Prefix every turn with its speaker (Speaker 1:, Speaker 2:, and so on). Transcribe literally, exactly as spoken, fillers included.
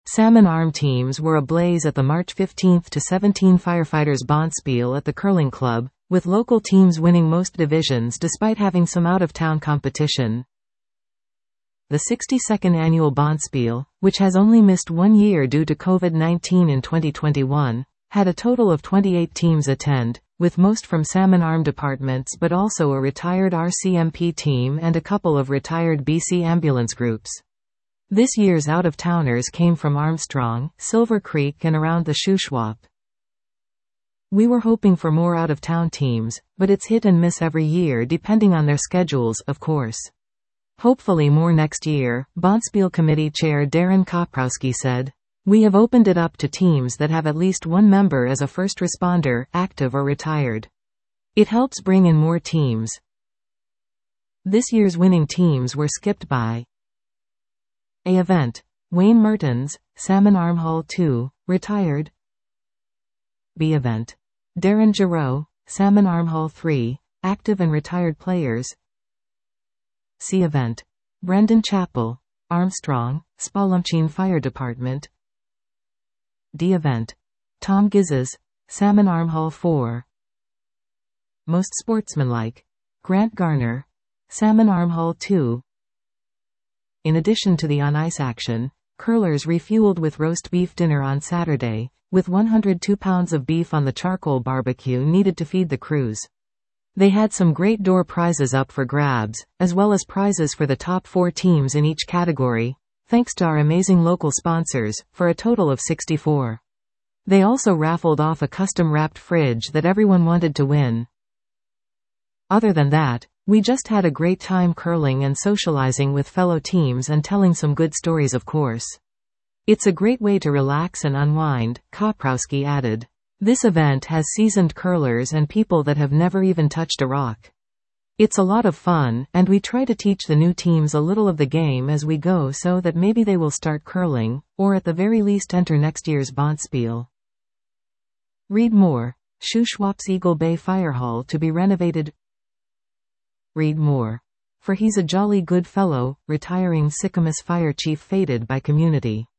Speaker 1: Salmon Arm teams were ablaze at the March fifteenth to seventeenth Firefighters Bonspiel at the Curling Club, with local teams winning most divisions despite having some out-of-town competition. The sixty-second annual Bonspiel, which has only missed one year due to COVID nineteen in twenty twenty-one, had a total of twenty-eight teams attend, with most from Salmon Arm departments but also a retired R C M P team and a couple of retired B C ambulance groups. This year's out-of-towners came from Armstrong, Silver Creek and around the Shuswap. We were hoping for more out-of-town teams, but it's hit and miss every year depending on their schedules, of course. Hopefully more next year, Bonspiel Committee Chair Darren Koprowski said. We have opened it up to teams that have at least one member as a first responder, active or retired. It helps bring in more teams. This year's winning teams were skipped by A event. Wayne Mertens, Salmon Arm Hall two, retired. B event. Darren Giroux, Salmon Arm Hall three, active and retired players. C event. Brendan Chappell, Armstrong, Spalumcheen Fire Department. D event. Tom Gizzes, Salmon Arm Hall four. Most sportsmanlike. Grant Garner, Salmon Arm Hall two. In addition to the on-ice action, curlers refueled with roast beef dinner on Saturday, with one hundred two pounds of beef on the charcoal barbecue needed to feed the crews. They had some great door prizes up for grabs, as well as prizes for the top four teams in each category, thanks to our amazing local sponsors, for a total of sixty-four. They also raffled off a custom-wrapped fridge that everyone wanted to win. Other than that, we just had a great time curling and socializing with fellow teams and telling some good stories, of course. It's a great way to relax and unwind, Koprowski added. This event has seasoned curlers and people that have never even touched a rock. It's a lot of fun, and we try to teach the new teams a little of the game as we go so that maybe they will start curling, or at the very least enter next year's Bonspiel. Read more. Shuswap's Eagle Bay Fire Hall to be renovated. Read more. For he's a jolly good fellow, retiring Sicamous Fire Chief fated by community.